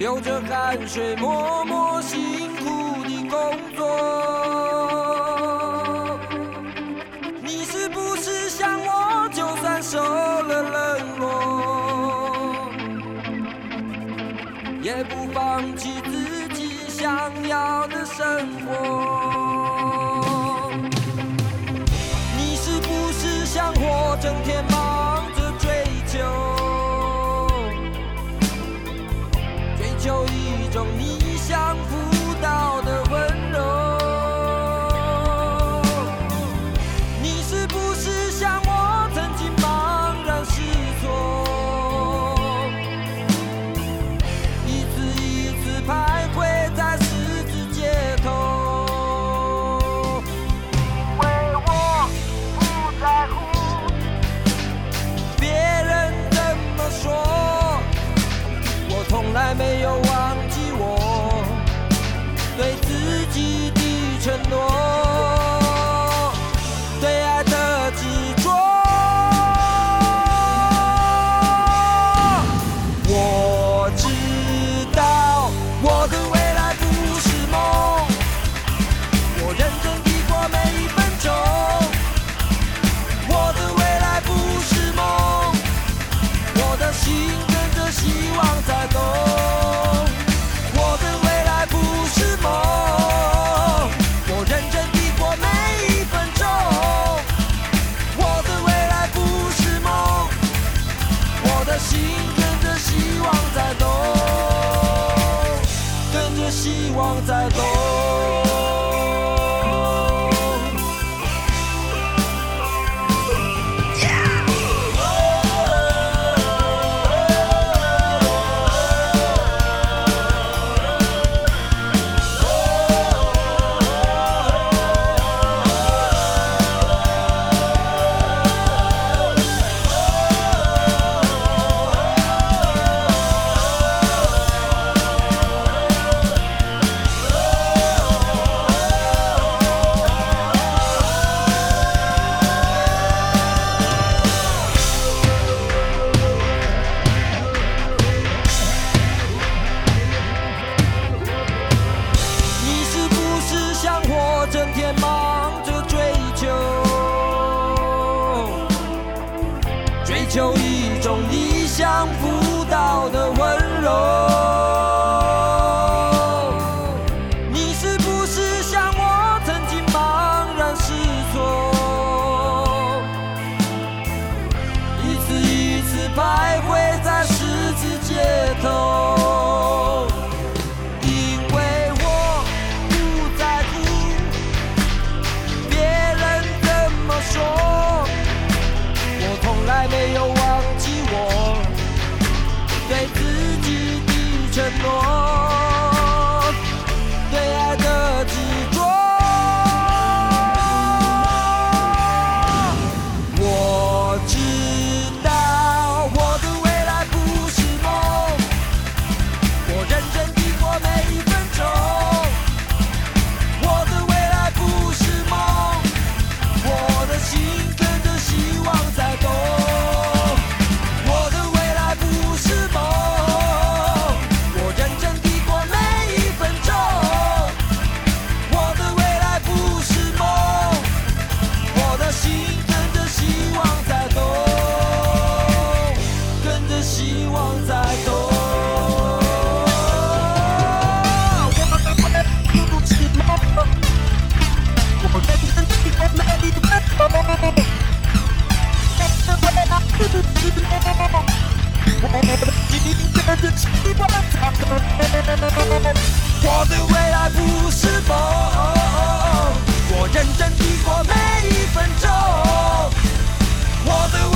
流着汗水，默默辛苦的工作。你是不是像我，就算受了冷落，也不放弃自己想要的生活？你是不是像我，整天忙着追求一种你想不到的温柔？你是不是像我，曾经茫然失措，一次一次徘徊在十字街头？因为我不在乎别人怎么说，我从来没有忘记我对自己的承诺，对爱的执着。我知道我的未来不是梦，我认真地过每一分钟。我的未来不是梦，我的心跟着希望在动。我的未来不是梦，我认真地过每一分钟。我的未来不是梦，我的心跟着希望在动，跟着希望在动。整天忙着追求一种意想不到的温柔。你是不是像我，曾经茫然失措，一次一次徘徊在十字街头？没有忘记我对自己的承诺，对爱的执着。我知道我的未来不是梦，我认真地过每一分钟。我的未来不是梦，我的心跟着希望在动。我的未来不是梦，我认真地过每一分钟。我的